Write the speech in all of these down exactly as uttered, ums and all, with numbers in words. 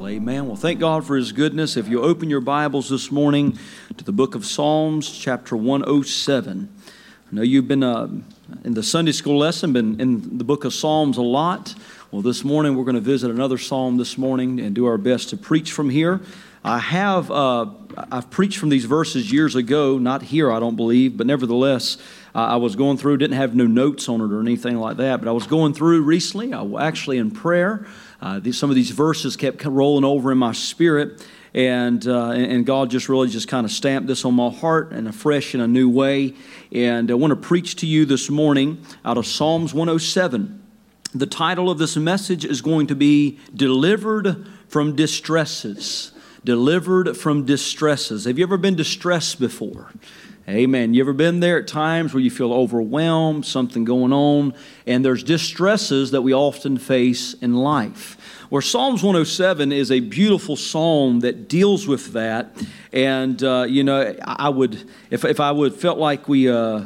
Well, amen. Well, thank God for His goodness. If you open your Bibles this morning to the book of Psalms, chapter one oh seven. I know you've been uh, in the Sunday school lesson, been in the book of Psalms a lot. Well, this morning we're going to visit another psalm this morning and do our best to preach from here. I have, uh, I've preached from these verses years ago, not here, I don't believe, but nevertheless, uh, I was going through, didn't have no notes on it or anything like that, but I was going through recently, I actually in prayer, uh, these, some of these verses kept rolling over in my spirit, and uh, and God just really just kind of stamped this on my heart in a fresh and a new way, and I want to preach to you this morning out of Psalms one oh seven. The title of this message is going to be Delivered from Distresses. Delivered from distresses. Have you ever been distressed before? Amen. You ever been there at times where you feel overwhelmed, something going on, and there's distresses that we often face in life. Where Psalms one oh seven is a beautiful psalm that deals with that, and uh, you know, I would, if if I would felt like we. Uh,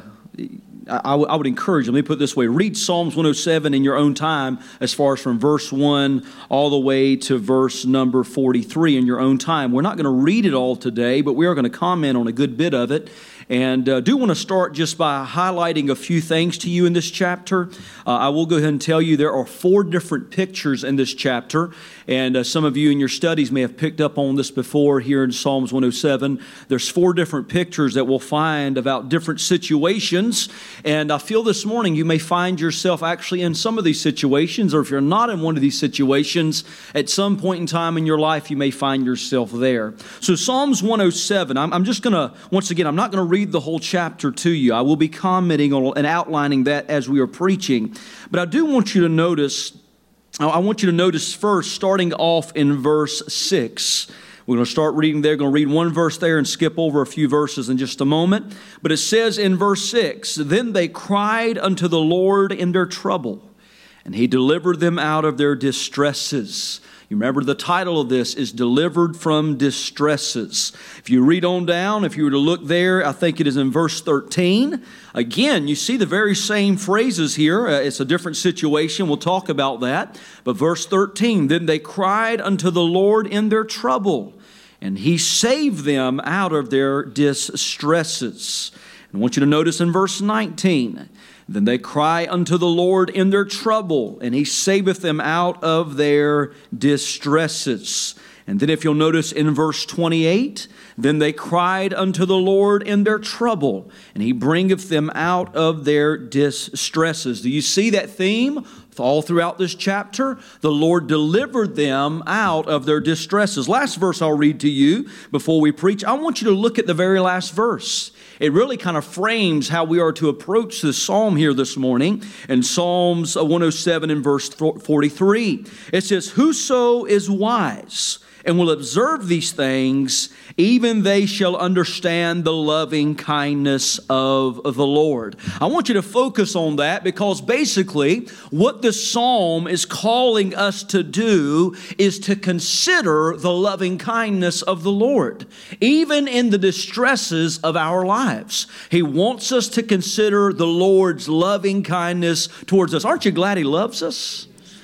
I would encourage you, let me put it this way, read Psalms one oh seven in your own time as far as from verse one all the way to verse number forty-three in your own time. We're not going to read it all today, but we are going to comment on a good bit of it. And I uh, do want to start just by highlighting a few things to you in this chapter. Uh, I will go ahead and tell you there are four different pictures in this chapter. And uh, some of you in your studies may have picked up on this before here in Psalms one oh seven. There's four different pictures that we'll find about different situations. And I feel this morning you may find yourself actually in some of these situations, or if you're not in one of these situations, at some point in time in your life you may find yourself there. So Psalms one oh seven, I'm, I'm just going to, once again, I'm not going to read the whole chapter to you. I will be commenting on and outlining that as we are preaching. But I do want you to notice, I want you to notice first, starting off in verse six. We're going to start reading there. Going to read one verse there and skip over a few verses in just a moment. But it says in verse six, "Then they cried unto the Lord in their trouble, and He delivered them out of their distresses." You remember the title of this is Delivered from Distresses. If you read on down, if you were to look there, I think it is in verse thirteen. Again, you see the very same phrases here. Uh, it's a different situation. We'll talk about that. But verse thirteen, "Then they cried unto the Lord in their trouble, and He saved them out of their distresses." And I want you to notice in verse nineteen, "Then they cry unto the Lord in their trouble, and He saveth them out of their distresses." And then if you'll notice in verse twenty-eight, "Then they cried unto the Lord in their trouble, and He bringeth them out of their distresses." Do you see that theme? All throughout this chapter, the Lord delivered them out of their distresses. Last verse I'll read to you before we preach. I want you to look at the very last verse. It really kind of frames how we are to approach this psalm here this morning. In Psalms one oh seven and verse forty-three, it says, "Whoso is wise and will observe these things, even they shall understand the loving kindness of the Lord." I want you to focus on that, because basically what this psalm is calling us to do is to consider the loving kindness of the Lord, even in the distresses of our lives. He wants us to consider the Lord's loving kindness towards us. Aren't you glad He loves us?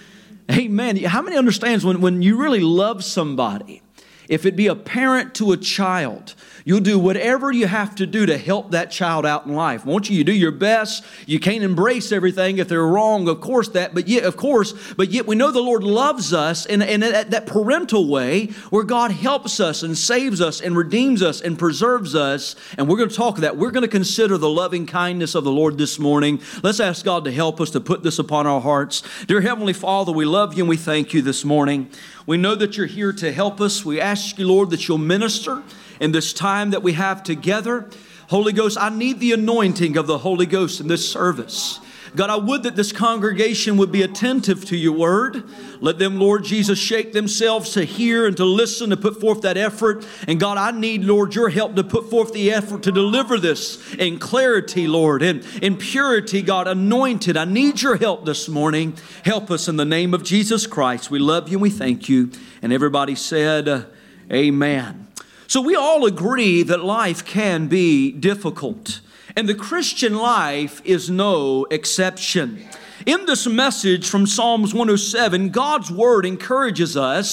Amen. How many understands when, when you really love somebody, if it be a parent to a child, you'll do whatever you have to do to help that child out in life. Won't you? You do your best. You can't embrace everything if they're wrong, of course that, but yet, of course, but yet we know the Lord loves us in, in that, that parental way where God helps us and saves us and redeems us and preserves us. And we're going to talk that. We're going to consider the loving kindness of the Lord this morning. Let's ask God to help us to put this upon our hearts. Dear Heavenly Father, we love You and we thank You this morning. We know that You're here to help us. We ask You, Lord, that You'll minister in this time that we have together. Holy Ghost, I need the anointing of the Holy Ghost in this service. God, I would that this congregation would be attentive to Your word. Let them, Lord Jesus, shake themselves to hear and to listen, to put forth that effort. And God, I need, Lord, Your help to put forth the effort to deliver this in clarity, Lord, and in purity, God, anointed. I need Your help this morning. Help us in the name of Jesus Christ. We love You and we thank You. And everybody said, uh, amen. So we all agree that life can be difficult. And the Christian life is no exception. In this message from Psalms one oh seven, God's Word encourages us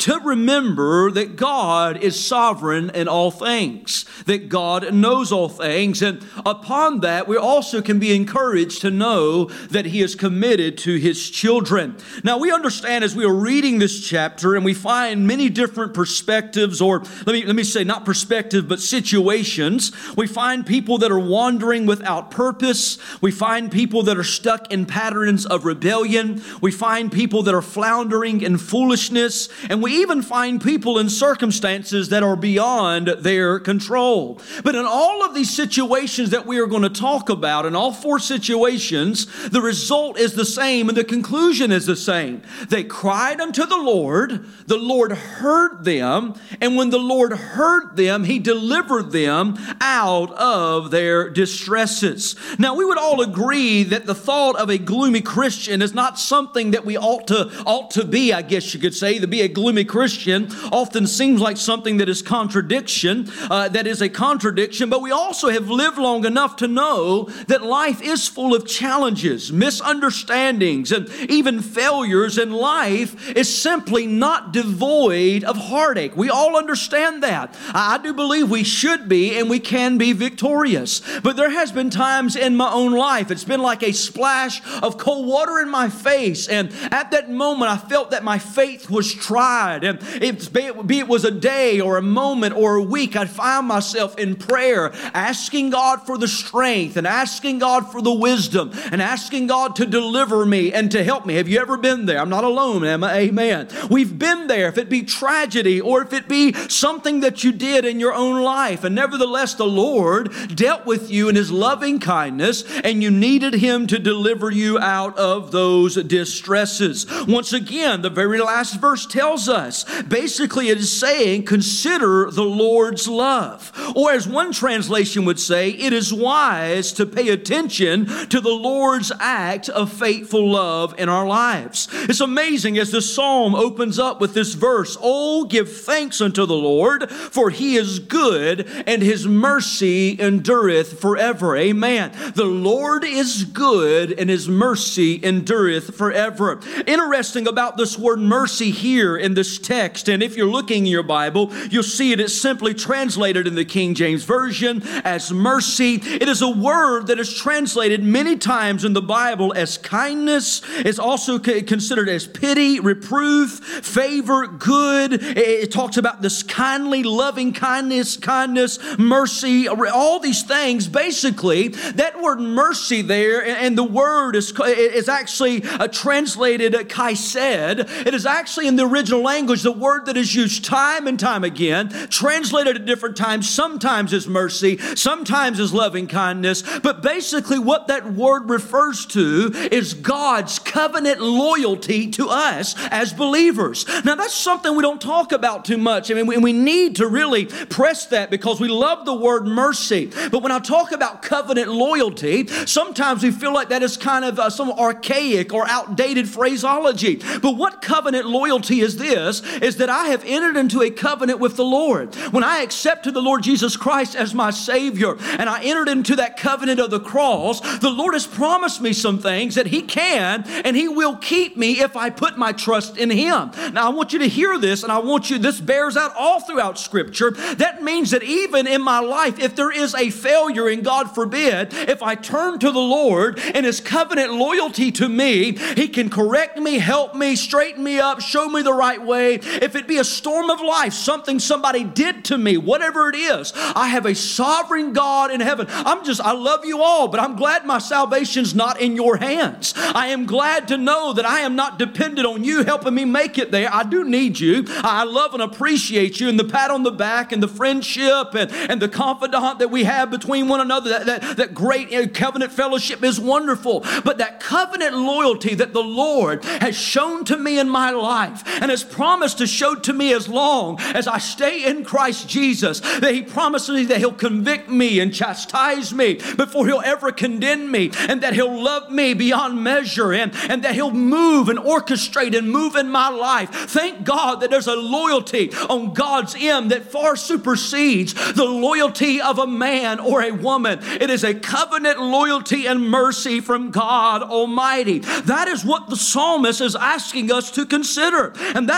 to remember that God is sovereign in all things, that God knows all things. And upon that, we also can be encouraged to know that He is committed to His children. Now, we understand as we are reading this chapter and we find many different perspectives, or let me, let me say not perspective, but situations. We find people that are wandering without purpose. We find people that are stuck in patterns of rebellion. We find people that are floundering in foolishness. And we even find people in circumstances that are beyond their control. But in all of these situations that we are going to talk about, in all four situations, the result is the same and the conclusion is the same. They cried unto the Lord, the Lord heard them, and when the Lord heard them, He delivered them out of their distresses. Now, we would all agree that the thought of a gloomy Christian is not something that we ought to, ought to be, I guess you could say. To be a gloomy Christian often seems like something that is contradiction, uh, that is a contradiction, but we also have lived long enough to know that life is full of challenges, misunderstandings, and even failures, and life is simply not devoid of heartache. We all understand that. I do believe we should be and we can be victorious. But there has been times in my own life, it's been like a splash of cold water in my face, and at that moment I felt that my faith was tried, and it, be it was a day or a moment or a week, I'd find myself in prayer asking God for the strength and asking God for the wisdom and asking God to deliver me and to help me. Have you ever been there? I'm not alone, am I? Amen. We've been there, if it be tragedy or if it be something that you did in your own life, and nevertheless the Lord dealt with you in His loving kindness and you needed Him to deliver you out of those distresses. Once again, the very last verse tells us, basically it is saying, consider the Lord's love. Or as one translation would say, it is wise to pay attention to the Lord's act of faithful love in our lives. It's amazing as the psalm opens up with this verse, oh, give thanks unto the Lord, for He is good, and His mercy endureth forever. Amen. The Lord is good, and His mercy endureth forever. Interesting about this word mercy here in this text, and if you're looking in your Bible, you'll see it is simply translated in the King James Version as mercy. It is a word that is translated many times in the Bible as kindness. It's also considered as pity, reproof, favor, good. It talks about this kindly, loving kindness, kindness, mercy, all these things. Basically, that word mercy there, and the word is, is actually translated chesed. It is actually in the original language the word that is used time and time again, translated at different times, sometimes as mercy, sometimes as loving kindness. But basically what that word refers to is God's covenant loyalty to us as believers. Now that's something we don't talk about too much. I mean, we, we need to really press that because we love the word mercy. But when I talk about covenant loyalty, sometimes we feel like that is kind of uh, some archaic or outdated phraseology. But what covenant loyalty is this? Is that I have entered into a covenant with the Lord. When I accepted the Lord Jesus Christ as my Savior and I entered into that covenant of the cross, the Lord has promised me some things that He can and He will keep me if I put my trust in Him. Now I want you to hear this, and I want you, this bears out all throughout Scripture. That means that even in my life, if there is a failure, and God forbid, if I turn to the Lord and His covenant loyalty to me, He can correct me, help me, straighten me up, show me the right way. If it be a storm of life, something somebody did to me, whatever it is, I have a sovereign God in heaven. I'm just, I love you all, but I'm glad my salvation's not in your hands. I am glad to know that I am not dependent on you helping me make it there. I do need you. I love and appreciate you, and the pat on the back and the friendship and, and the confidant that we have between one another, that, that, that great covenant fellowship is wonderful. But that covenant loyalty that the Lord has shown to me in my life and has promised to show to me as long as I stay in Christ Jesus, that He promises me that He'll convict me and chastise me before He'll ever condemn me, and that He'll love me beyond measure, and, and that He'll move and orchestrate and move in my life. Thank God that there's a loyalty on God's end that far supersedes the loyalty of a man or a woman. It is a covenant loyalty and mercy from God Almighty. That is what the psalmist is asking us to consider. And that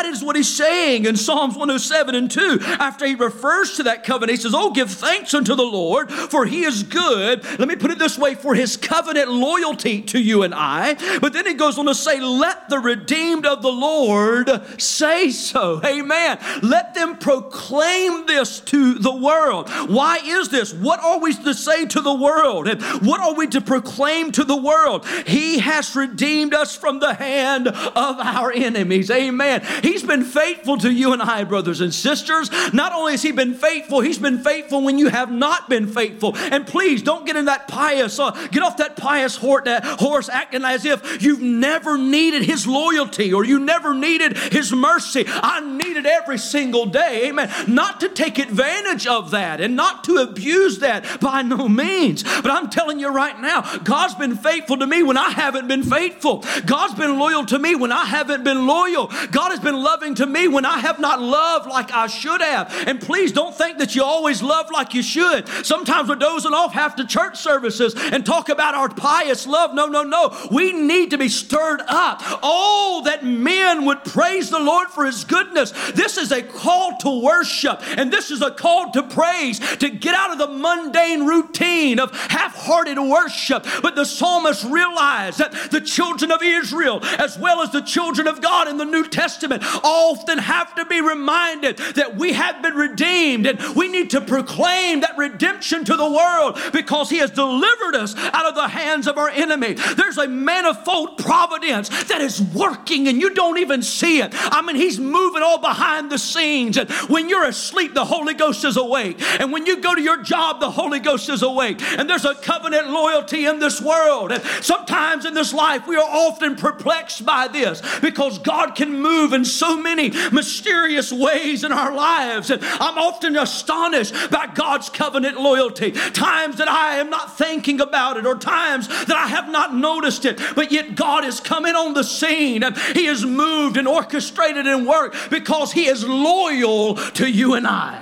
That is what he's saying in Psalms one oh seven and two. After he refers to that covenant, he says, oh, give thanks unto the Lord, for he is good. Let me put it this way, for his covenant loyalty to you and I. But then he goes on to say, let the redeemed of the Lord say so. Amen. Let them proclaim this to the world. Why is this? What are we to say to the world? And what are we to proclaim to the world? He has redeemed us from the hand of our enemies. Amen. He's been faithful to you and I, brothers and sisters. Not only has he been faithful, he's been faithful when you have not been faithful. And please don't get in that pious, uh, get off that pious horse, that horse acting as if you've never needed his loyalty or you never needed his mercy. I need it every single day. Amen. Not to take advantage of that and not to abuse that by no means. But I'm telling you right now, God's been faithful to me when I haven't been faithful. God's been loyal to me when I haven't been loyal. God has been loving to me when I have not loved like I should have. And please don't think that you always love like you should. Sometimes we're dozing off after church services and talk about our pious love. No, no, no. We need to be stirred up. Oh, that men would praise the Lord for his goodness. This is a call to worship, and this is a call to praise, to get out of the mundane routine of half-hearted worship. But the psalmist realized that the children of Israel, as well as the children of God in the New Testament, often have to be reminded that we have been redeemed, and we need to proclaim that redemption to the world because he has delivered us out of the hands of our enemy. There's a manifold providence that is working and you don't even see it. I mean, he's moving all behind the scenes, and when you're asleep, the Holy Ghost is awake, and when you go to your job, the Holy Ghost is awake, and there's a covenant loyalty in this world. And sometimes in this life we are often perplexed by this because God can move in so many mysterious ways in our lives, and I'm often astonished by God's covenant loyalty. Times that I am not thinking about it, or times that I have not noticed it, but yet God is coming on the scene and he has moved and orchestrated and worked because he is loyal to you and I.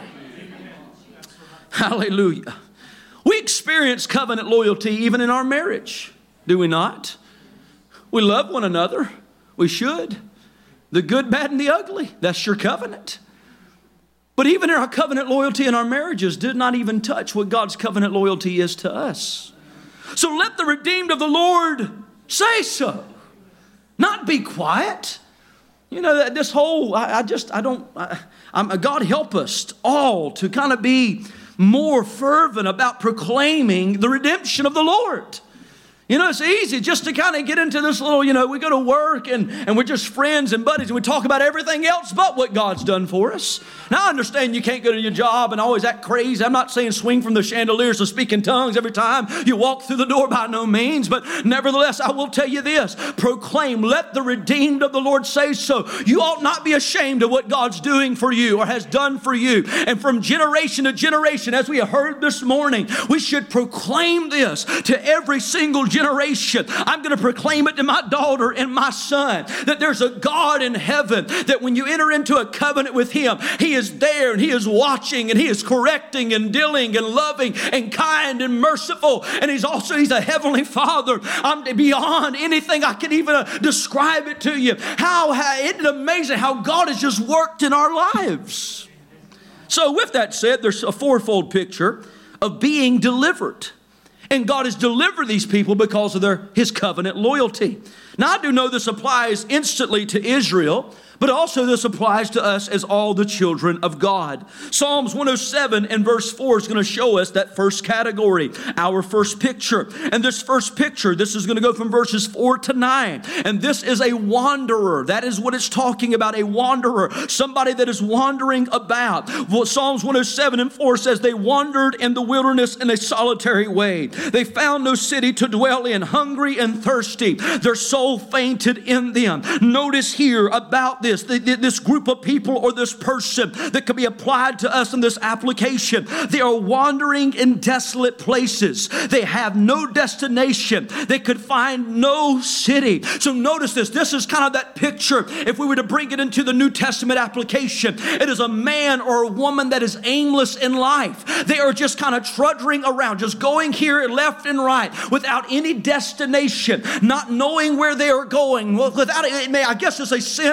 Hallelujah. We experience covenant loyalty even in our marriage, do we not? We love one another. We should. The good, bad, and the ugly. That's your covenant. But even in our covenant loyalty in our marriages did not even touch what God's covenant loyalty is to us. So let the redeemed of the Lord say so. Not be quiet. You know, this whole, I, I just, I don't, I, I'm, God help us all to kind of be more fervent about proclaiming the redemption of the Lord. You know, it's easy just to kind of get into this little, you know, we go to work and, and we're just friends and buddies and we talk about everything else but what God's done for us. Now, I understand you can't go to your job and always act crazy. I'm not saying swing from the chandeliers to speak in tongues every time you walk through the door, by no means. But nevertheless, I will tell you this. Proclaim, let the redeemed of the Lord say so. You ought not be ashamed of what God's doing for you or has done for you. And from generation to generation, as we heard this morning, we should proclaim this to every single generation. Generation. I'm going to proclaim it to my daughter and my son that there's a God in heaven, that when you enter into a covenant with him, he is there and he is watching and he is correcting and dealing and loving and kind and merciful. And he's also, he's a heavenly father. I'm beyond anything I can even uh, describe it to you. How, how isn't it amazing how God has just worked in our lives? So with that said, there's a fourfold picture of being delivered. And God has delivered these people because of their his covenant loyalty. Now, I do know this applies instantly to Israel, but also this applies to us as all the children of God. Psalms one oh seven and verse four is going to show us that first category, our first picture. And this first picture, this is going to go from verses four to nine. And this is a wanderer. That is what it's talking about, a wanderer, somebody that is wandering about. Well, Psalms one oh seven and four says, they wandered in the wilderness in a solitary way. They found no city to dwell in, hungry and thirsty. Their soul fainted in them. Notice here about this. This, this group of people or this person that can be applied to us in this application. They are wandering in desolate places. They have no destination. They could find no city. So notice this. This is kind of that picture. If we were to bring it into the New Testament application, it is a man or a woman that is aimless in life. They are just kind of trudging around, just going here left and right without any destination, not knowing where they are going. Without, it may, I guess it's a sense of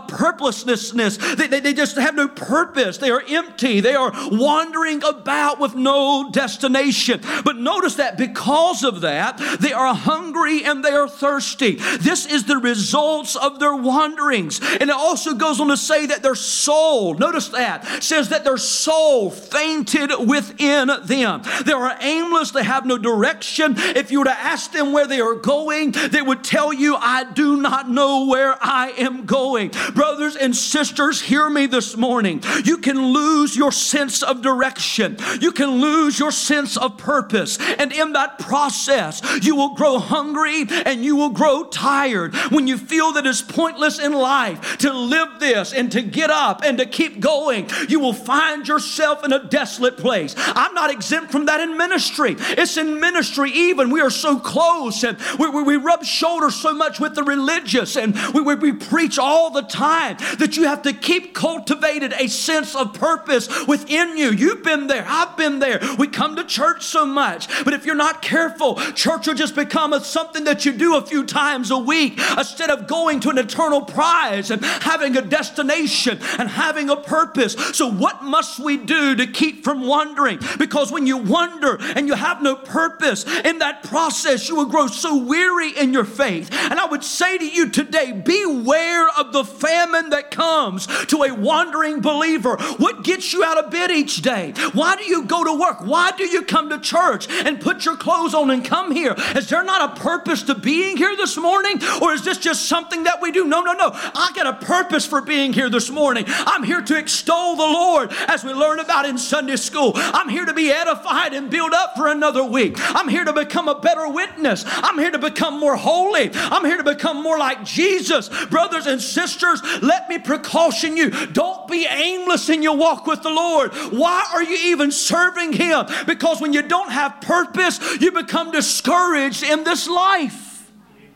a purposelessness. They, they, they just have no purpose. They are empty. They are wandering about with no destination. But notice that because of that, they are hungry and they are thirsty. This is the results of their wanderings. And it also goes on to say that their soul, notice that, says that their soul fainted within them. They are aimless. They have no direction. If you were to ask them where they are going, they would tell you, I do not know where I am going. Brothers and sisters, hear me this morning. You can lose your sense of direction. You can lose your sense of purpose. And in that process, you will grow hungry and you will grow tired. When you feel that it's pointless in life to live this and to get up and to keep going, you will find yourself in a desolate place. I'm not exempt from that in ministry. It's in ministry even. We are so close and we, we, we rub shoulders so much with the religious and we, we, we preach all the time that you have to keep cultivated a sense of purpose within you. You've been there. I've been there. We come to church so much, but if you're not careful, church will just become a, something that you do a few times a week instead of going to an eternal prize and having a destination and having a purpose. So what must we do to keep from wandering? Because when you wander and you have no purpose in that process, you will grow so weary in your faith. And I would say to you today, beware of the famine that comes to a wandering believer. What gets you out of bed each day? Why do you go to work? Why do you come to church and put your clothes on and come here? Is there not a purpose to being here this morning? Or is this just something that we do? No, no, no. I got a purpose for being here this morning. I'm here to extol the Lord as we learn about in Sunday school. I'm here to be edified and build up for another week. I'm here to become a better witness. I'm here to become more holy. I'm here to become more like Jesus. Brothers and sisters, let me precaution you. Don't be aimless in your walk with the Lord. Why are you even serving Him? Because when you don't have purpose, you become discouraged in this life.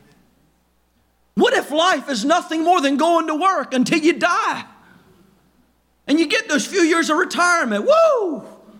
What if life is nothing more than going to work until you die? And you get those few years of retirement. Woo!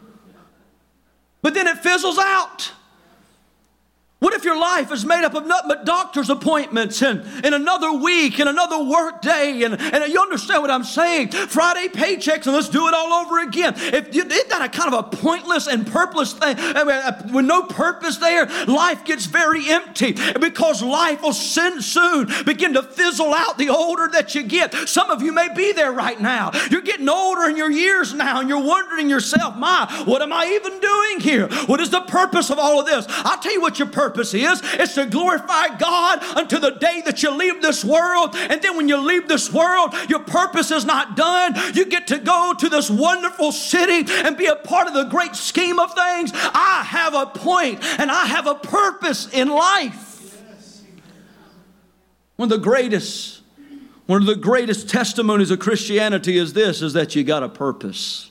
But then it fizzles out. What if your life is made up of nothing but doctor's appointments and, and another week and another work day? And, and you understand what I'm saying? Friday paychecks and let's do it all over again. If you, isn't that a kind of a pointless and purposeless thing? I mean, with no purpose there, life gets very empty. Because life will soon, soon begin to fizzle out the older that you get. Some of you may be there right now. You're getting older in your years now and you're wondering yourself, my, what am I even doing here? What is the purpose of all of this? I'll tell you what your purpose Purpose is, it's to glorify God until the day that you leave this world. And then when you leave this world, your purpose is not done. You get to go to this wonderful city and be a part of the great scheme of things. I have a point and I have a purpose in life. One of the greatest, one of the greatest testimonies of Christianity is this, is that you got a purpose.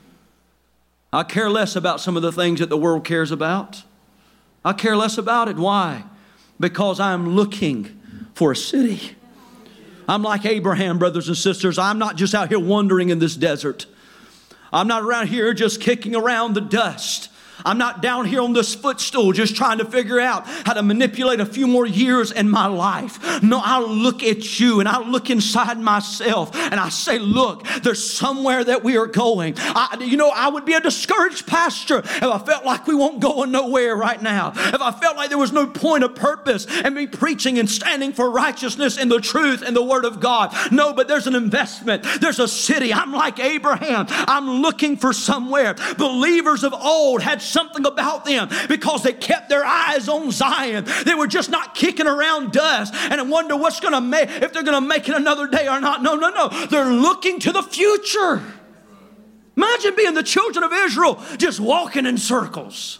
I care less about some of the things that the world cares about. I care less about it. Why? Because I'm looking for a city. I'm like Abraham, brothers and sisters. I'm not just out here wandering in this desert. I'm not around here just kicking around the dust. I'm not down here on this footstool just trying to figure out how to manipulate a few more years in my life. No, I look at you and I look inside myself and I say, look, there's somewhere that we are going. I, you know, I would be a discouraged pastor if I felt like we weren't going nowhere right now. If I felt like there was no point of purpose in me preaching and standing for righteousness and the truth and the Word of God. No, but there's an investment. There's a city. I'm like Abraham. I'm looking for somewhere. Believers of old had something about them because they kept their eyes on Zion. They were just not kicking around dust and I wonder what's going to make, if they're going to make it another day or not. No, no, no. They're looking to the future. Imagine being the children of Israel just walking in circles.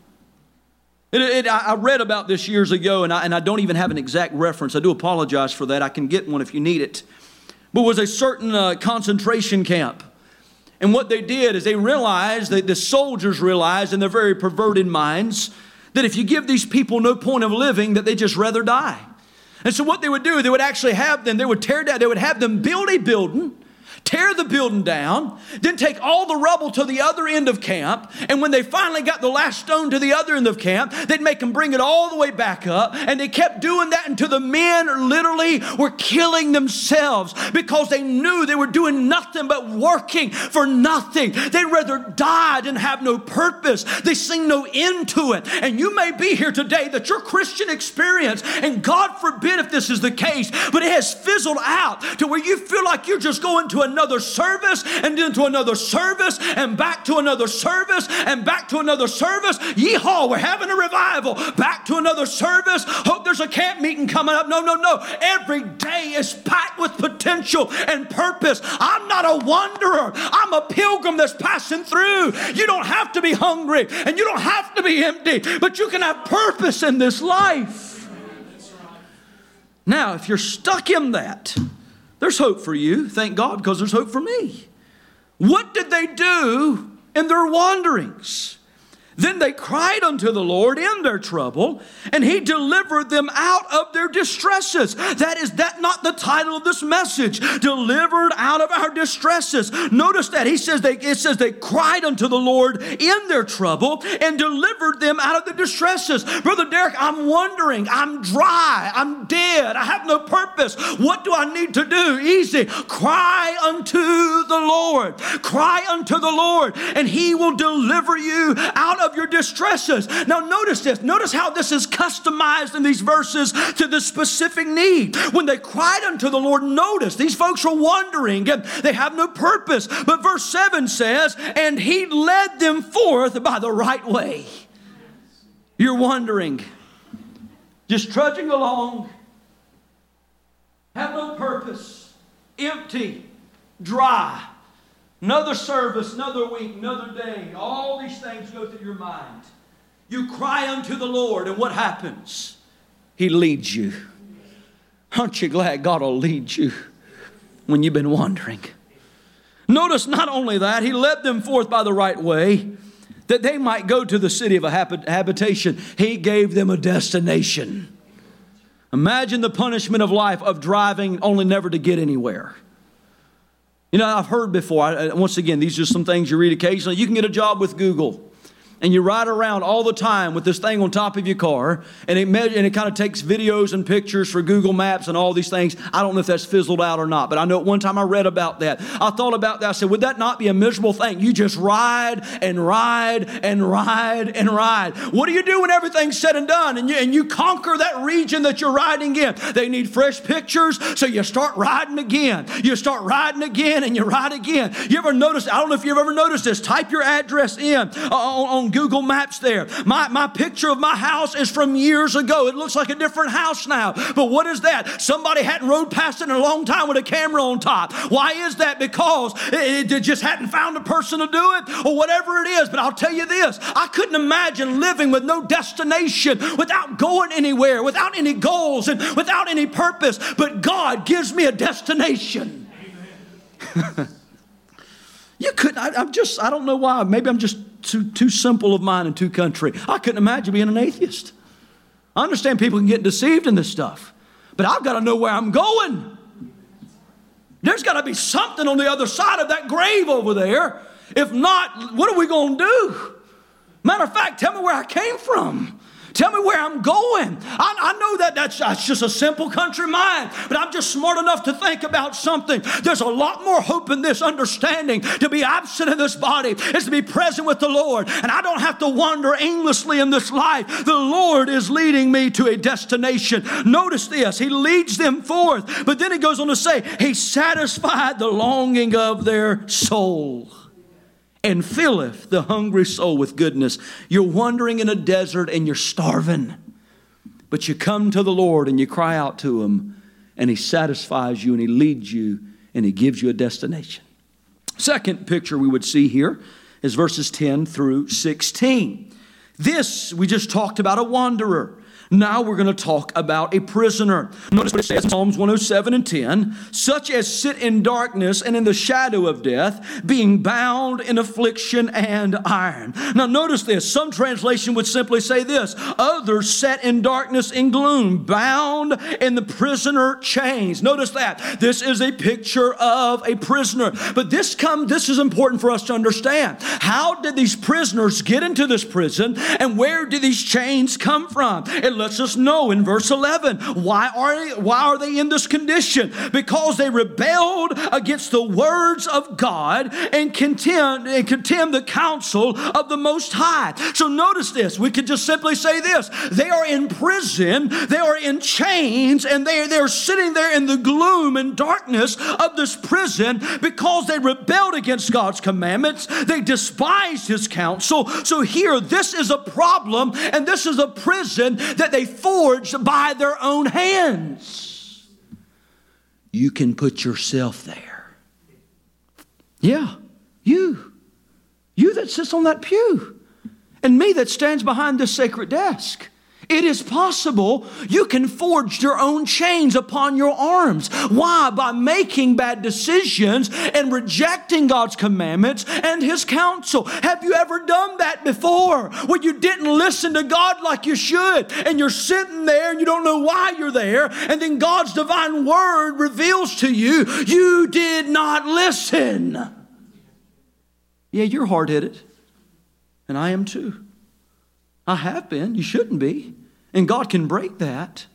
It, it, I read about this years ago and I, and I don't even have an exact reference. I do apologize for that. I can get one if you need it. But it was a certain uh, concentration camp. And what they did is they realized, that the soldiers realized in their very perverted minds, that if you give these people no point of living, that they'd just rather die. And so what they would do, they would actually have them, they would tear down, they would have them build a building, tear the building down, then take all the rubble to the other end of camp. And when they finally got the last stone to the other end of camp, they'd make them bring it all the way back up. And they kept doing that until the men literally were killing themselves because they knew they were doing nothing but working for nothing. They'd rather die than have no purpose. They sing no end to it. And you may be here today that your Christian experience, and God forbid if this is the case, but it has fizzled out to where you feel like you're just going to another service and then to another service and back to another service and back to another service. Yeehaw, we're having a revival. Back to another service. Hope there's a camp meeting coming up. No, no, no. Every day is packed with potential and purpose. I'm not a wanderer. I'm a pilgrim that's passing through. You don't have to be hungry and you don't have to be empty, but you can have purpose in this life. Now, if you're stuck in that, there's hope for you. Thank God, because there's hope for me. What did they do in their wanderings? Then they cried unto the Lord in their trouble, and He delivered them out of their distresses. That is that not the title of this message? Delivered out of our distresses. Notice that He says they, it says they cried unto the Lord in their trouble and delivered them out of the distresses. Brother Derek, I'm wondering. I'm dry. I'm dead. I have no purpose. What do I need to do? Easy. Cry unto the Lord. Cry unto the Lord, and He will deliver you out of of your distresses. Now notice this. Notice how this is customized in these verses to the specific need. When they cried unto the Lord, notice these folks are wandering and they have no purpose. But verse seven says, and He led them forth by the right way. You're wandering, just trudging along, have no purpose, empty, dry. Another service, another week, another day. All these things go through your mind. You cry unto the Lord, and what happens? He leads you. Aren't you glad God will lead you when you've been wandering? Notice not only that, He led them forth by the right way, that they might go to the city of a habitation. He gave them a destination. Imagine the punishment of life of driving only never to get anywhere. You know, I've heard before, I, once again, these are some things you read occasionally. You can get a job with Google, and you ride around all the time with this thing on top of your car, and it, measure, and it kind of takes videos and pictures for Google Maps and all these things. I don't know if that's fizzled out or not, but I know at one time I read about that. I thought about that. I said, would that not be a miserable thing? You just ride and ride and ride and ride. What do you do when everything's said and done, and you, and you conquer that region that you're riding in? They need fresh pictures, so you start riding again. You start riding again, and you ride again. You ever notice, I don't know if you've ever noticed this, type your address in uh, on, on Google Maps there. My, my picture of my house is from years ago. It looks like a different house now. But what is that? Somebody hadn't rode past it in a long time with a camera on top. Why is that? Because it, it just hadn't found a person to do it or whatever it is. But I'll tell you this, I couldn't imagine living with no destination, without going anywhere, without any goals and without any purpose. But God gives me a destination. You couldn't, I, I'm just, I don't know why. Maybe I'm just too, too simple of mind and too country. I couldn't imagine being an atheist. I understand people can get deceived in this stuff, but I've got to know where I'm going. There's got to be something on the other side of that grave over there. If not, what are we going to do? Matter of fact, tell me where I came from. Tell me where I'm going. I, I know that that's, that's just a simple country mind, but I'm just smart enough to think about something. There's a lot more hope in this understanding. To be absent in this body is to be present with the Lord. And I don't have to wander aimlessly in this life. The Lord is leading me to a destination. Notice this. He leads them forth. But then He goes on to say, He satisfied the longing of their soul, and filleth the hungry soul with goodness. You're wandering in a desert and you're starving. But you come to the Lord and you cry out to Him, and He satisfies you and He leads you and He gives you a destination. Second picture we would see here is verses ten through sixteen. This, we just talked about a wanderer. Now we're going to talk about a prisoner. Notice what it says in Psalms one oh seven and ten. Such as sit in darkness and in the shadow of death, being bound in affliction and iron. Now notice this. Some translation would simply say this. Others sat in darkness and gloom, bound in the prisoner chains. Notice that. This is a picture of a prisoner. But this come, this is important for us to understand. How did these prisoners get into this prison, and where did these chains come from? It lets us know in verse eleven. Why are they, why are they in this condition? Because they rebelled against the words of God and contemned, and contemned the counsel of the Most High. So notice this. We could just simply say this. They are in prison. They are in chains, and they, they are sitting there in the gloom and darkness of this prison because they rebelled against God's commandments. They despised His counsel. So here, this is a problem, and this is a prison that they forged by their own hands. You can put yourself there. Yeah, you. You that sits on that pew. And me that stands behind this sacred desk. It is possible you can forge your own chains upon your arms. Why? By making bad decisions and rejecting God's commandments and His counsel. Have you ever done that before? When you didn't listen to God like you should, and you're sitting there and you don't know why you're there, and then God's divine word reveals to you, you did not listen. Yeah, you're hard-headed, and I am too. I have been. You shouldn't be. And God can break that.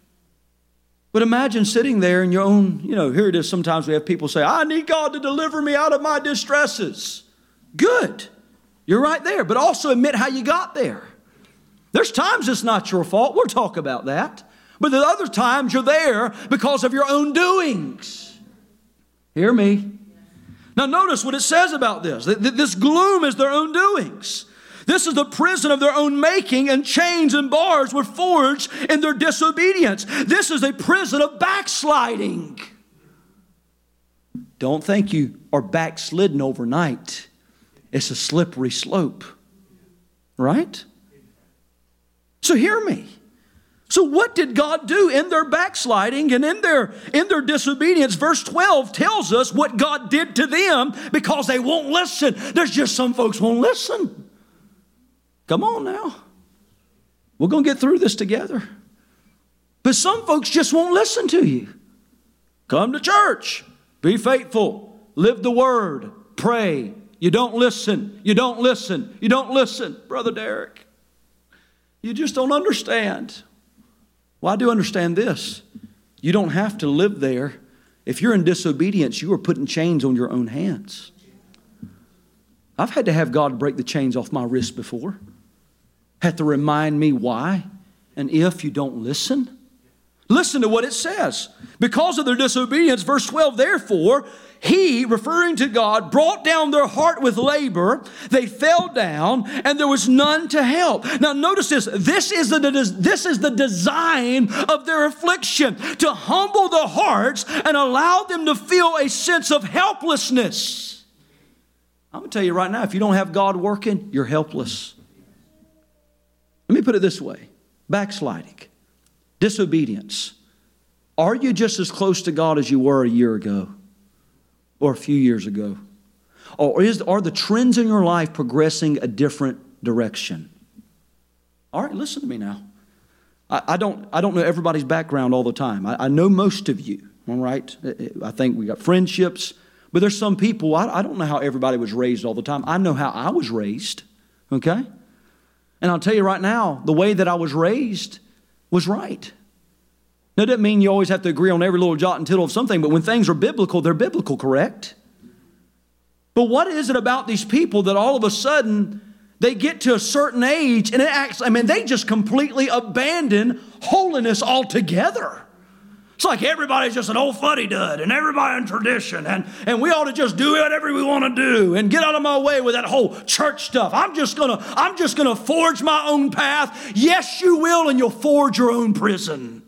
But imagine sitting there in your own, you know, here it is. Sometimes we have people say, I need God to deliver me out of my distresses. Good. You're right there. But also admit how you got there. There's times it's not your fault. We'll talk about that. But the other times you're there because of your own doings. Hear me. Now notice what it says about this. This gloom is their own doings. This is the prison of their own making, and chains and bars were forged in their disobedience. This is a prison of backsliding. Don't think you are backslidden overnight. It's a slippery slope. Right? So hear me. So what did God do in their backsliding and in their, in their disobedience? Verse twelve tells us what God did to them because they won't listen. There's just some folks won't listen. Come on now. We're going to get through this together. But some folks just won't listen to you. Come to church. Be faithful. Live the word. Pray. You don't listen. You don't listen. You don't listen. Brother Derek, you just don't understand. Well, I do understand this. You don't have to live there. If you're in disobedience, you are putting chains on your own hands. I've had to have God break the chains off my wrist before. Had to remind me why and if you don't listen. Listen to what it says. Because of their disobedience, verse twelve, therefore, He, referring to God, brought down their heart with labor. They fell down, and there was none to help. Now notice this. This is the, this is the design of their affliction, to humble the hearts and allow them to feel a sense of helplessness. I'm going to tell you right now, if you don't have God working, you're helpless. Let me put it this way. Backsliding, disobedience. Are you just as close to God as you were a year ago or a few years ago? Or is, are the trends in your life progressing a different direction? All right, listen to me now. I, I don't, I don't know everybody's background all the time. I, I know most of you, all right? I think we got friendships. But there's some people, I, I don't know how everybody was raised all the time. I know how I was raised, okay? And I'll tell you right now, the way that I was raised was right. Now, it doesn't mean you always have to agree on every little jot and tittle of something, but when things are biblical, they're biblical, correct? But what is it about these people that all of a sudden they get to a certain age and it acts, I mean, they just completely abandon holiness altogether. It's like everybody's just an old fuddy-dud and everybody in tradition, and, and we ought to just do whatever we want to do and get out of my way with that whole church stuff. I'm just gonna, I'm just gonna forge my own path. Yes, you will, and you'll forge your own prison.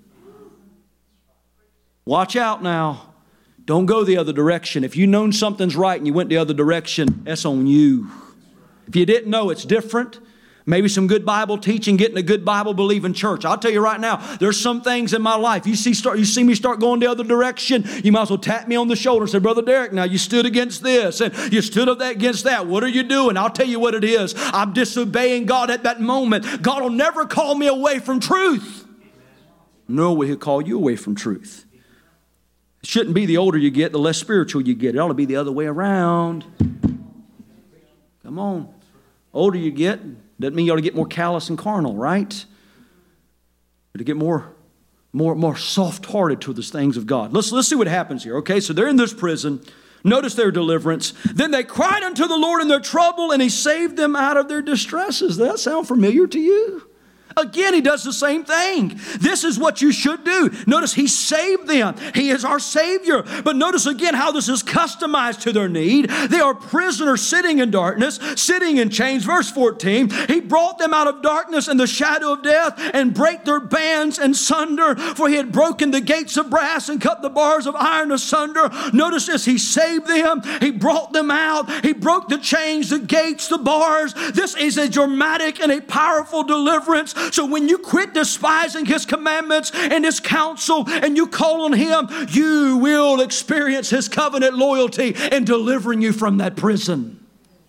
Watch out now. Don't go the other direction. If you known something's right and you went the other direction, that's on you. If you didn't know it's different, Maybe some good Bible teaching, getting a good Bible believing church. I'll tell you right now, there's some things in my life. You see, start, you see me start going the other direction, you might as well tap me on the shoulder and say, Brother Derek, now you stood against this and you stood up against that. What are you doing? I'll tell you what it is. I'm disobeying God at that moment. God will never call me away from truth. No way He'll call you away from truth. It shouldn't be the older you get, the less spiritual you get. It ought to be the other way around. Come on. Older you get, doesn't mean you ought to get more callous and carnal, right? But to get more, more, more soft-hearted to the things of God. Let's, let's see what happens here, okay? So they're in this prison. Notice their deliverance. Then they cried unto the Lord in their trouble, and He saved them out of their distresses. Does that sound familiar to you? Again, He does the same thing. This is what you should do. Notice He saved them. He is our Savior. But notice again how this is customized to their need. They are prisoners sitting in darkness, sitting in chains. Verse fourteen, He brought them out of darkness and the shadow of death and brake their bands and sunder, for He had broken the gates of brass and cut the bars of iron asunder. Notice this, He saved them. He brought them out. He broke the chains, the gates, the bars. This is a dramatic and a powerful deliverance. So when you quit despising His commandments and His counsel and you call on Him, you will experience His covenant loyalty in delivering you from that prison.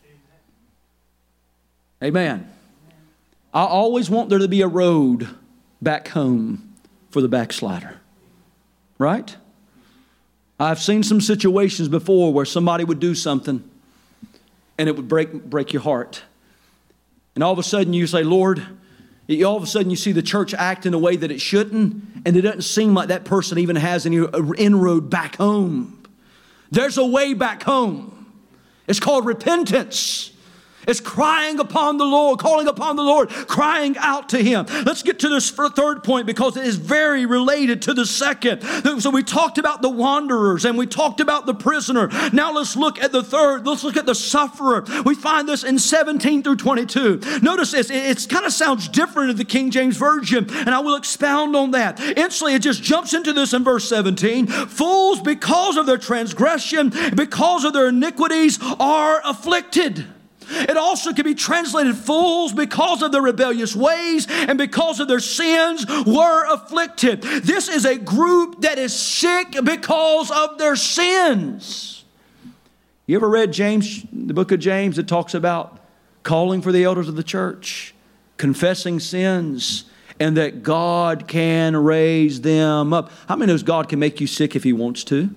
Amen. I always want there to be a road back home for the backslider. Right? I've seen some situations before where somebody would do something and it would break, break your heart. And all of a sudden you say, Lord, all of a sudden you see the church act in a way that it shouldn't, and it doesn't seem like that person even has any inroad back home. There's a way back home. It's called repentance. It's crying upon the Lord, calling upon the Lord, crying out to Him. Let's get to this third point because it is very related to the second. So we talked about the wanderers and we talked about the prisoner. Now let's look at the third. Let's look at the sufferer. We find this in seventeen through twenty-two. Notice this. It kind of sounds different in the King James Version, and I will expound on that. Instantly, it just jumps into this in verse seventeen. Fools, because of their transgression, because of their iniquities, are afflicted. It also can be translated, fools, because of their rebellious ways and because of their sins were afflicted. This is a group that is sick because of their sins. You ever read James, the book of James that talks about calling for the elders of the church, confessing sins, and that God can raise them up? How many knows God can make you sick if He wants to?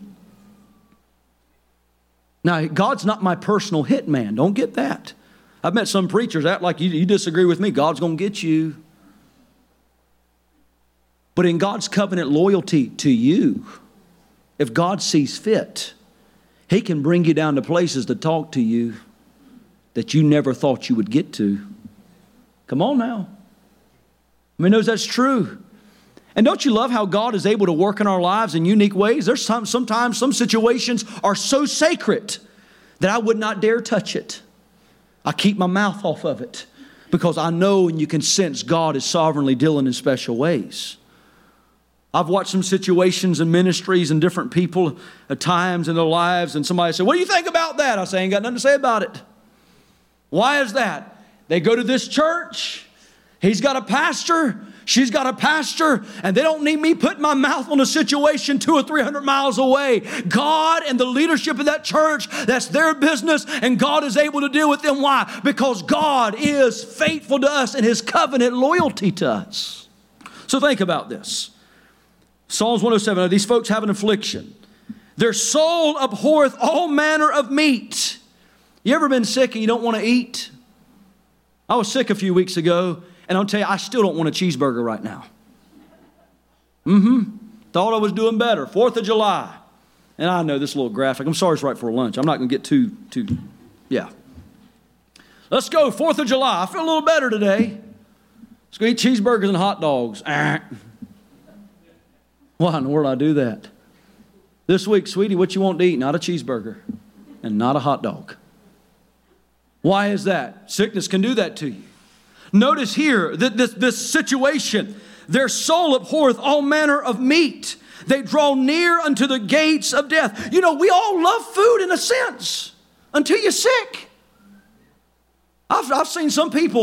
Now, God's not my personal hit man. Don't get that. I've met some preachers act like you, you disagree with me. God's going to get you. But in God's covenant loyalty to you, if God sees fit, He can bring you down to places to talk to you that you never thought you would get to. Come on now. I mean, knows that's true. And don't you love how God is able to work in our lives in unique ways? There's some, sometimes some situations are so sacred that I would not dare touch it. I keep my mouth off of it because I know and you can sense God is sovereignly dealing in special ways. I've watched some situations and ministries and different people at times in their lives, and somebody said, what do you think about that? I say, I ain't got nothing to say about it. Why is that? They go to this church. He's got a pastor. She's got a pastor, and they don't need me putting my mouth on a situation two or three hundred miles away. God and the leadership of that church, that's their business, and God is able to deal with them. Why? Because God is faithful to us in His covenant loyalty to us. So think about this. Psalms one oh seven, these folks have an affliction. Their soul abhorreth all manner of meat. You ever been sick and you don't want to eat? I was sick a few weeks ago. And I'll tell you, I still don't want a cheeseburger right now. Mm-hmm. Thought I was doing better. Fourth of July. And I know this is a little graphic. I'm sorry it's right for lunch. I'm not going to get too, too, yeah. Let's go, Fourth of July. I feel a little better today. Let's go eat cheeseburgers and hot dogs. Why in the world I do that? This week, sweetie, what you want to eat? Not a cheeseburger and not a hot dog. Why is that? Sickness can do that to you. Notice here that this, this situation, their soul abhorreth all manner of meat. They draw near unto the gates of death. You know, we all love food in a sense until you're sick. I've, I've seen some people,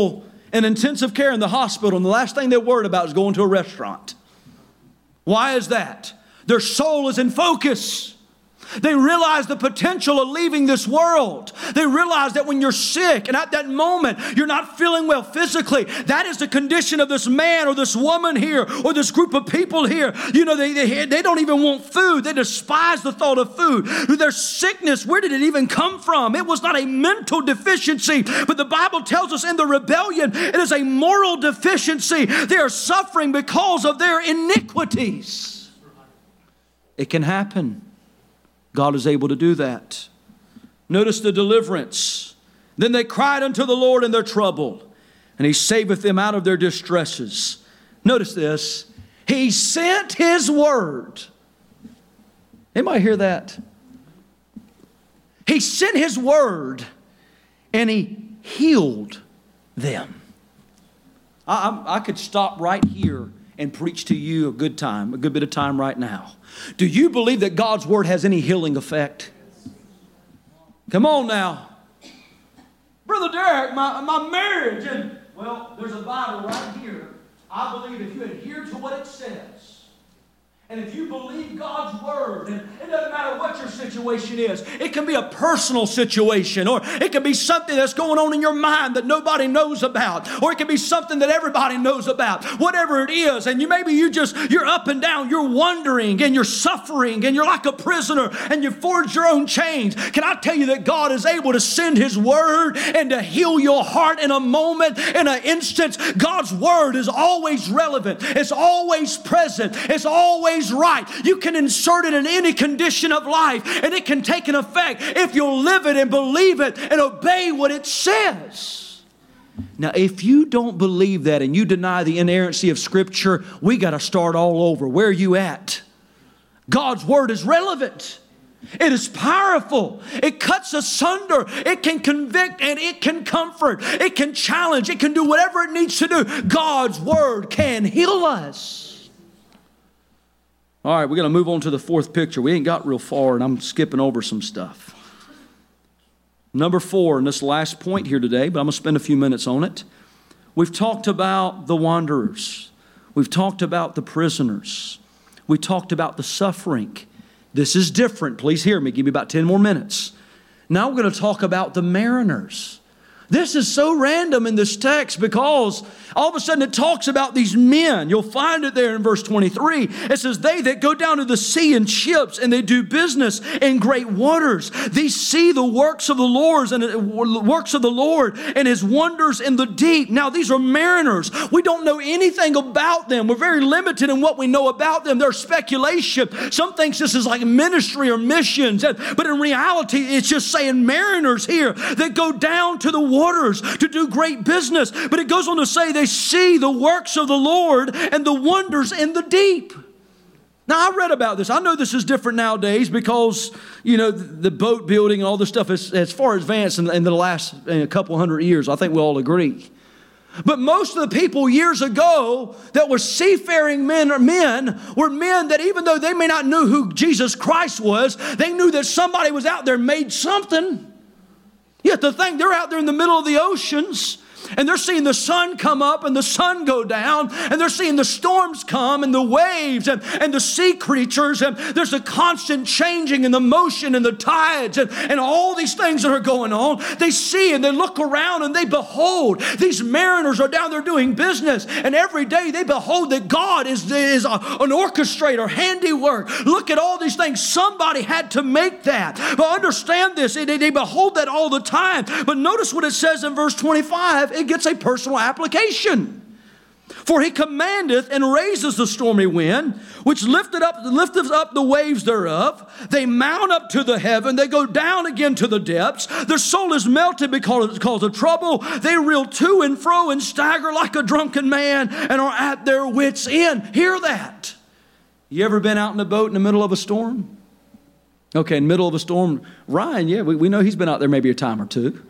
in intensive care in the hospital, and the last thing they're worried about is going to a restaurant. Why is that? Their soul is in focus. They realize the potential of leaving this world. They realize that when you're sick and at that moment you're not feeling well physically, that is the condition of this man or this woman here or this group of people here. You know, they, they, they don't even want food. They despise the thought of food. Their sickness, where did it even come from? It was not a mental deficiency, but the Bible tells us in the rebellion, it is a moral deficiency. They are suffering because of their iniquities. It can happen. God is able to do that. Notice the deliverance. Then they cried unto the Lord in their trouble, and He saveth them out of their distresses. Notice this. He sent His word. Anybody hear that? He sent His word, and He healed them. I, I, I could stop right here and preach to you a good time, a good bit of time right now. Do you believe that God's word has any healing effect? Come on now. Brother Derek, my, my marriage, and well, there's a Bible right here. I believe if you adhere to what it says, and if you believe God's word, and it doesn't matter what your situation is. It can be a personal situation, or it can be something that's going on in your mind that nobody knows about, or it can be something that everybody knows about. Whatever it is, and you maybe you just, you're up and down, you're wondering, and you're suffering, and you're like a prisoner, and you forge your own chains. Can I tell you that God is able to send His word and to heal your heart in a moment, in an instance? God's word is always relevant. It's always present. It's always right. You can insert it in any condition of life, and it can take an effect if you'll live it and believe it and obey what it says. Now, if you don't believe that and you deny the inerrancy of Scripture, we got to start all over. Where are you at? God's word is relevant. It is powerful. It cuts asunder. It can convict and it can comfort. It can challenge. It can do whatever it needs to do. God's word can heal us. All right, we're going to move on to the fourth picture. We ain't got real far, and I'm skipping over some stuff. Number four, and this last point here today, but I'm going to spend a few minutes on it. We've talked about the wanderers. We've talked about the prisoners. We talked about the suffering. This is different. Please hear me. Give me about ten more minutes. Now we're going to talk about the mariners. This is so random in this text because all of a sudden it talks about these men. You'll find it there in verse twenty-three. It says, they that go down to the sea in ships and they do business in great waters. These see the works of the Lord and works of the Lord and His wonders in the deep. Now these are mariners. We don't know anything about them. We're very limited in what we know about them. There's speculation. Some think this is like ministry or missions. But in reality, it's just saying mariners here that go down to the water. Waters to do great business. But it goes on to say they see the works of the Lord and the wonders in the deep. Now, I read about this. I know this is different nowadays because, you know, the boat building and all this stuff is as far advanced in, in the last in a couple hundred years. I think we all agree. But most of the people years ago that were seafaring men or men were men that even though they may not know who Jesus Christ was, they knew that somebody was out there made something. You have to think they're out there in the middle of the oceans and they're seeing the sun come up and the sun go down, and they're seeing the storms come and the waves and, and the sea creatures, and there's a constant changing in the motion and the tides and, and all these things that are going on. They see and they look around and they behold. These mariners are down there doing business, and every day they behold that God is, is a, an orchestrator, handiwork. Look at all these things. Somebody had to make that. But understand this, they, they behold that all the time. But notice what it says in verse twenty-five. It gets a personal application. For He commandeth and raises the stormy wind, which lifteth up, lifteth up the waves thereof. They mount up to the heaven. They go down again to the depths. Their soul is melted because, because of trouble. They reel to and fro and stagger like a drunken man and are at their wits' end. Hear that. You ever been out in a boat in the middle of a storm? Okay, in the middle of a storm. Ryan, yeah, we, we know he's been out there maybe a time or two.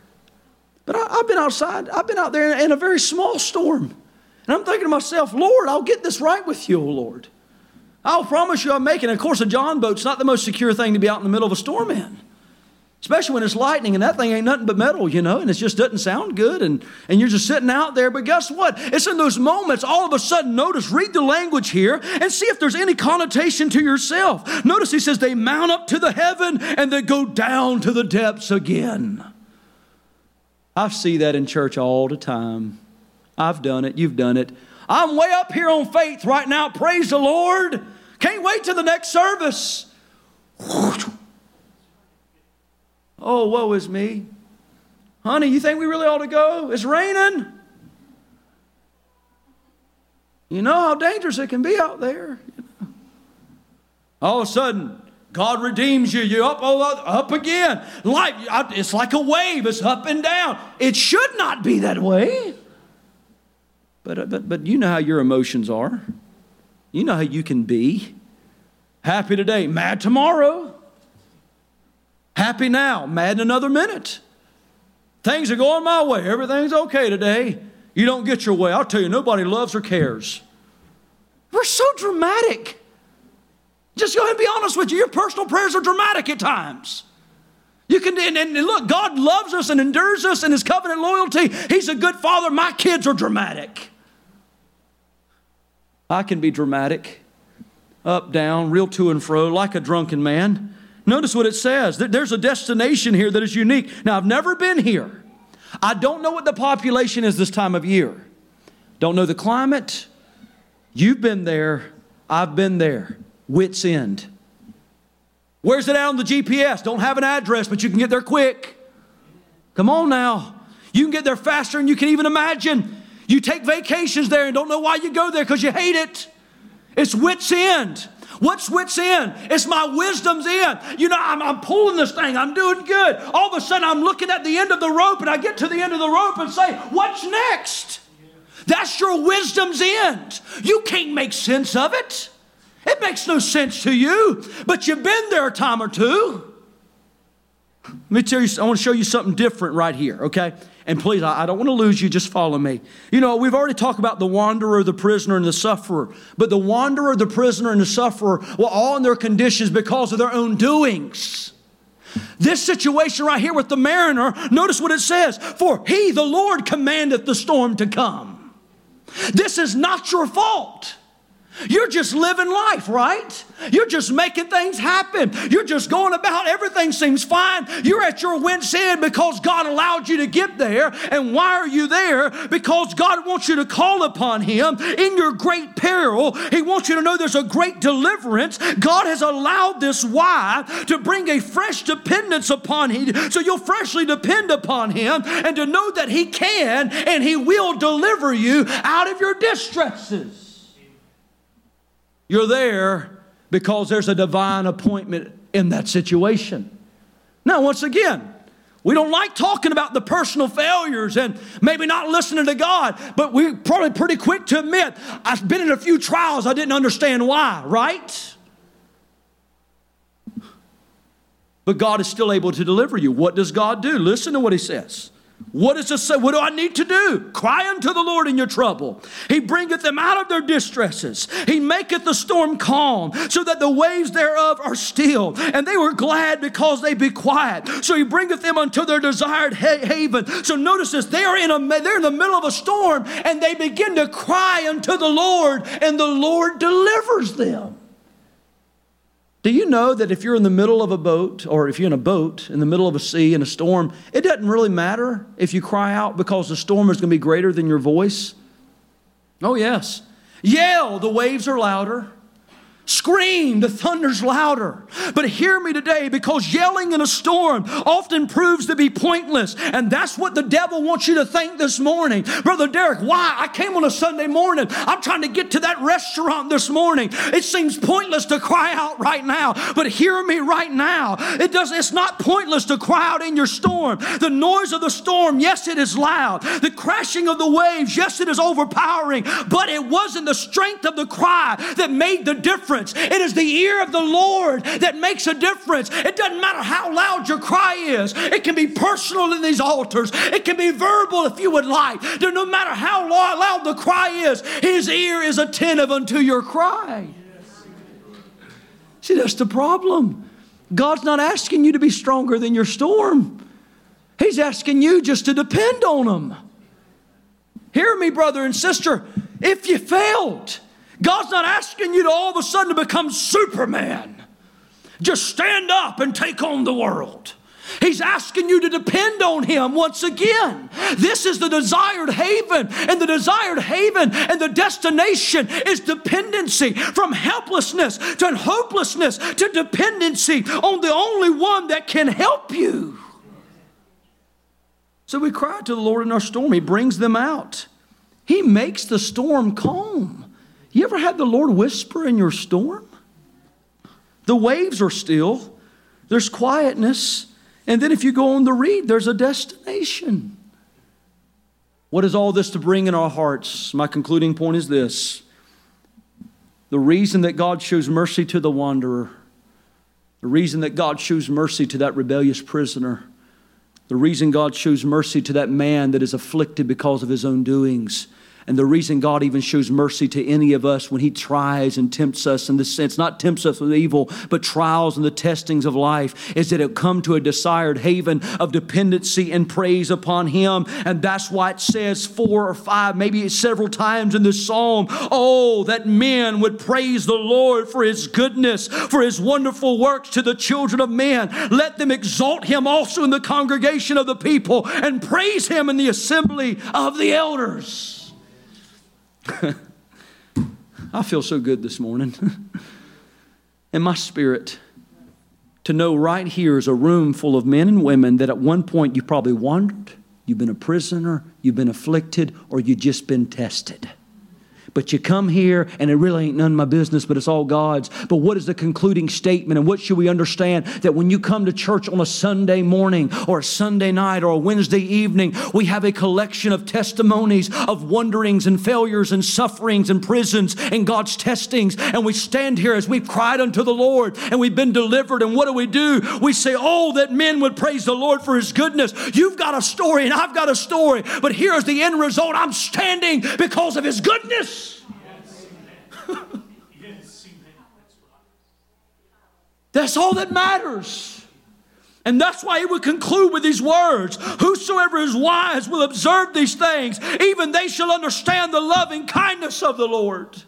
But I, I've been outside. I've been out there in, in a very small storm. And I'm thinking to myself, Lord, I'll get this right with you, O Lord. I'll promise you I'll make it. And of course, a John boat's not the most secure thing to be out in the middle of a storm in. Especially when it's lightning and that thing ain't nothing but metal, you know, and it just doesn't sound good. And, and you're just sitting out there. But guess what? It's in those moments, all of a sudden, notice, read the language here and see if there's any connotation to yourself. Notice he says they mount up to the heaven and they go down to the depths again. I see that in church all the time. I've done it. You've done it. I'm way up here on faith right now. Praise the Lord. Can't wait till the next service. Oh, woe is me. Honey, you think we really ought to go? It's raining. You know how dangerous it can be out there. All of a sudden, God redeems you. You're up, up again. Life, it's like a wave. It's up and down. It should not be that way. But, but, but you know how your emotions are. You know how you can be. Happy today, mad tomorrow. Happy now, mad in another minute. Things are going my way. Everything's okay today. You don't get your way. I'll tell you, nobody loves or cares. We're so dramatic. Just go ahead and be honest with you. Your personal prayers are dramatic at times. You can, and, and look, God loves us and endures us in His covenant loyalty. He's a good father. My kids are dramatic. I can be dramatic. Up, down, real to and fro, like a drunken man. Notice what it says. There's a destination here that is unique. Now, I've never been here. I don't know what the population is this time of year. Don't know the climate. You've been there. I've been there. Wit's end. Where's it out on the G P S? Don't have an address, but you can get there quick. Come on now. You can get there faster than you can even imagine. You take vacations there and don't know why you go there because you hate it. It's wit's end. What's wit's end? It's my wisdom's end. You know, I'm, I'm pulling this thing. I'm doing good. All of a sudden, I'm looking at the end of the rope, and I get to the end of the rope and say, what's next? That's your wisdom's end. You can't make sense of it. It makes no sense to you, but you've been there a time or two. Let me tell you, I want to show you something different right here, okay? And please, I don't want to lose you. Just follow me. You know, we've already talked about the wanderer, the prisoner, and the sufferer. But the wanderer, the prisoner, and the sufferer were all in their conditions because of their own doings. This situation right here with the mariner, notice what it says. For he, the Lord, commandeth the storm to come. This is not your fault. You're just living life, right? You're just making things happen. You're just going about, everything seems fine. You're at your wit's end because God allowed you to get there. And why are you there? Because God wants you to call upon Him in your great peril. He wants you to know there's a great deliverance. God has allowed this. Why? To bring a fresh dependence upon Him. So you'll freshly depend upon Him and to know that He can and He will deliver you out of your distresses. You're there because there's a divine appointment in that situation. Now, once again, we don't like talking about the personal failures and maybe not listening to God, but we're probably pretty quick to admit, I've been in a few trials I didn't understand why, right? But God is still able to deliver you. What does God do? Listen to what He says. What does it say? What do I need to do? Cry unto the Lord in your trouble. He bringeth them out of their distresses. He maketh the storm calm, so that the waves thereof are still. And they were glad because they be quiet. So He bringeth them unto their desired ha- haven. So notice this. They are in a, they're in the middle of a storm, and they begin to cry unto the Lord, and the Lord delivers them. Do you know that if you're in the middle of a boat, or if you're in a boat in the middle of a sea in a storm, it doesn't really matter if you cry out because the storm is going to be greater than your voice? Oh, yes. Yell, the waves are louder. Scream, the thunder's louder. But hear me today, because yelling in a storm often proves to be pointless. And that's what the devil wants you to think this morning. Brother Derek, why? I came on a Sunday morning. I'm trying to get to that restaurant this morning. It seems pointless to cry out right now. But hear me right now. It does, it's not pointless to cry out in your storm. The noise of the storm, yes, it is loud. The crashing of the waves, yes, it is overpowering. But it wasn't the strength of the cry that made the difference. It is the ear of the Lord that makes a difference. It doesn't matter how loud your cry is. It can be personal in these altars. It can be verbal if you would like. No matter how loud the cry is, His ear is attentive unto your cry. See, that's the problem. God's not asking you to be stronger than your storm. He's asking you just to depend on Him. Hear me, brother and sister. If you failed, God's not asking you to all of a sudden to become Superman. Just stand up and take on the world. He's asking you to depend on Him once again. This is the desired haven, and the desired haven and the destination is dependency, from helplessness to hopelessness to dependency on the only one that can help you. So we cry to the Lord in our storm. He brings them out. He makes the storm calm. You ever had the Lord whisper in your storm? The waves are still. There's quietness. And then if you go on to read, there's a destination. What is all this to bring in our hearts? My concluding point is this. The reason that God shows mercy to the wanderer, the reason that God shows mercy to that rebellious prisoner, the reason God shows mercy to that man that is afflicted because of his own doings, and the reason God even shows mercy to any of us when He tries and tempts us in the sense, not tempts us with evil, but trials and the testings of life, is that it come to a desired haven of dependency and praise upon Him. And that's why it says four or five, maybe several times in this psalm, oh, that men would praise the Lord for His goodness, for His wonderful works to the children of men. Let them exalt Him also in the congregation of the people and praise Him in the assembly of the elders. I feel so good this morning in my spirit to know right here is a room full of men and women that at one point you probably wandered, you've been a prisoner, you've been afflicted, or you've just been tested. But you come here and it really ain't none of my business, but it's all God's. But what is the concluding statement, and what should we understand? That when you come to church on a Sunday morning or a Sunday night or a Wednesday evening, we have a collection of testimonies of wanderings and failures and sufferings and prisons and God's testings. And we stand here as we've cried unto the Lord and we've been delivered. And what do we do? We say, oh, that men would praise the Lord for His goodness. You've got a story and I've got a story. But here's the end result. I'm standing because of His goodness. That's all that matters. And that's why He would conclude with these words. Whosoever is wise will observe these things. Even they shall understand the loving kindness of the Lord.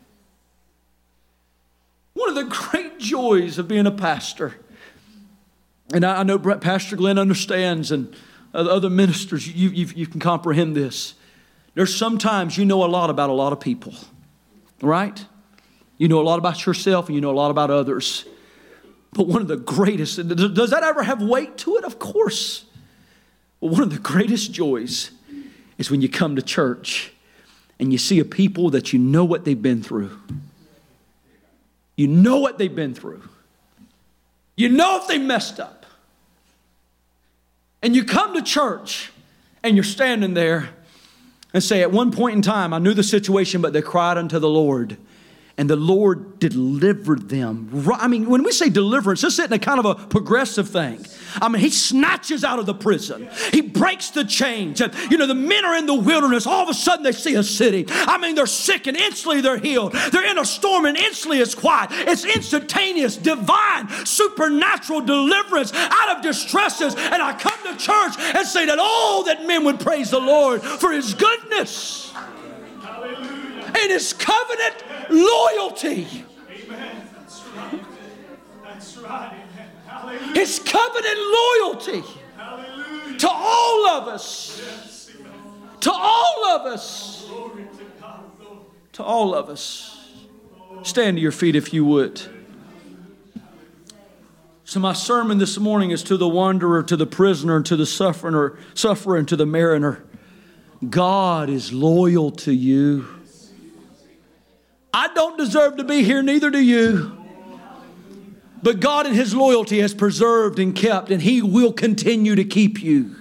One of the great joys of being a pastor, and I know Pastor Glenn understands, and other ministers, you, you, you can comprehend this. There's sometimes you know a lot about a lot of people. Right? You know a lot about yourself and you know a lot about others. But one of the greatest, does that ever have weight to it? Of course. But one of the greatest joys is when you come to church and you see a people that you know what they've been through. You know what they've been through. You know if they messed up. And you come to church and you're standing there and say, at one point in time, I knew the situation, but they cried unto the Lord. And the Lord delivered them. I mean, when we say deliverance, this isn't a kind of a progressive thing. I mean, He snatches out of the prison. He breaks the chains. And, you know, the men are in the wilderness. All of a sudden they see a city. I mean, they're sick and instantly they're healed. They're in a storm and instantly it's quiet. It's instantaneous, divine, supernatural deliverance out of distresses. And I come to church and say that all that men would praise the Lord for His goodness. And His covenant loyalty. Amen. That's right. That's right. Amen. His covenant loyalty. Hallelujah. To all of us. Yes. To all of us. Glory to God, Lord. To all of us. Stand to your feet if you would. So my sermon this morning is to the wanderer, to the prisoner, to the sufferer, sufferer, and to the mariner. God is loyal to you. I don't deserve to be here, neither do you. But God in His loyalty has preserved and kept, and He will continue to keep you.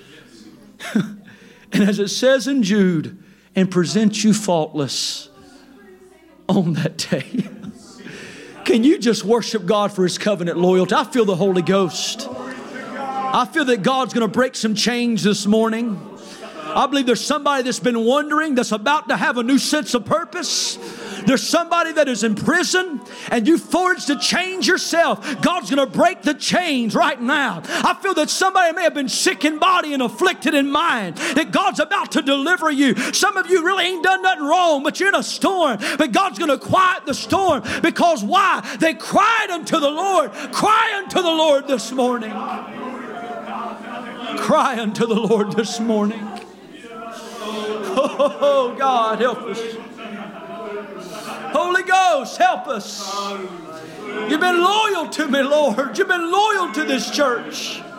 And as it says in Jude, and present you faultless on that day. Can you just worship God for His covenant loyalty? I feel the Holy Ghost. I feel that God's going to break some chains this morning. I believe there's somebody that's been wondering, that's about to have a new sense of purpose. There's somebody that is in prison and you forged a change yourself. God's going to break the chains right now. I feel that somebody may have been sick in body and afflicted in mind, that God's about to deliver you. Some of you really ain't done nothing wrong, but you're in a storm. But God's going to quiet the storm, because why? They cried unto the Lord. Cry unto the Lord this morning. Cry unto the Lord this morning. Oh, God, help us. Holy Ghost, help us. You've been loyal to me, Lord. You've been loyal to this church.